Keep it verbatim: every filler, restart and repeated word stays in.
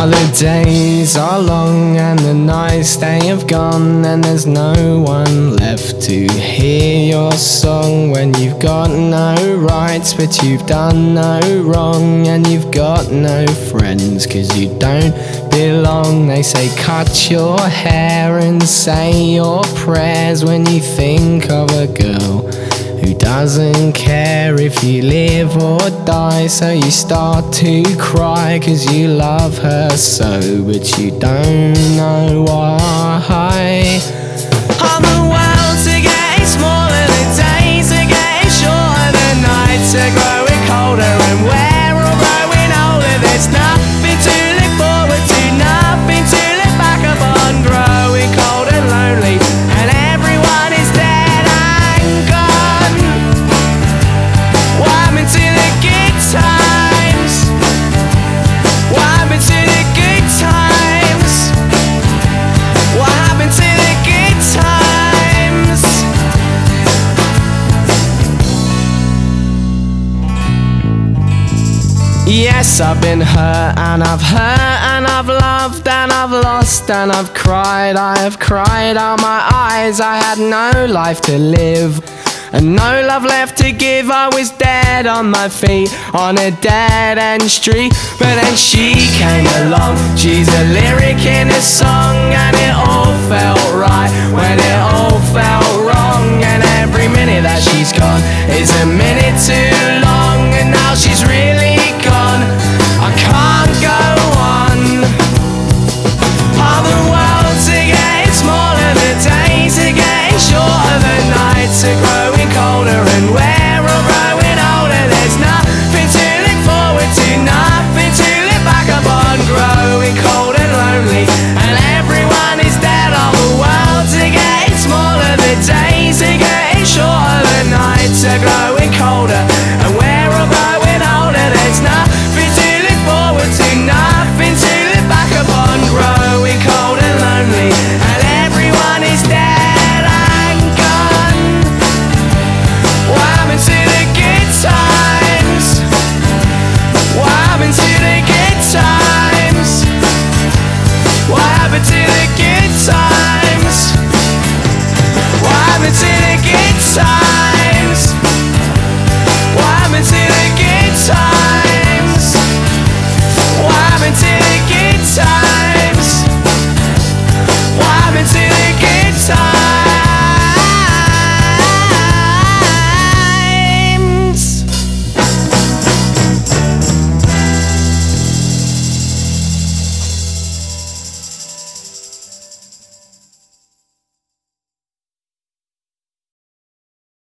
Now the days are long and the nights they have gone, and there's no one left to hear your song. When you've got no rights but you've done no wrong, and you've got no friends cause you don't belong. They say cut your hair and say your prayers when you think of a girl who doesn't care if you live or die. So you start to cry cause you love her so, but you don't know why. On the world's are getting smaller, the days are getting shorter, the nights are growing colder, and we're all growing older. There's nothing to look forward to, nothing to look back upon. Growing cold and lonely, and everyone is dead and gone. What happened to the good times? What happened to the good times? What happened to the good times? Yes, I've been hurt and I've hurt and I've loved and I've lost and I've cried. I have cried out my eyes. I had no life to live and no love left to give. I was dead on my feet on a dead end street, but then she came along. She's a lyric in a song, and it all felt right when it all felt wrong. And every minute that she's gone is a minute too long, and now she's really gone. I can't go on. All the world's are getting smaller, the days are getting shorter, the nights are growing colder, and we're all growing older. There's nothing to look forward to, nothing to look back upon. Growing cold and lonely, and everyone is dead. All the world's are getting smaller, the days are getting shorter, the nights are growing colder,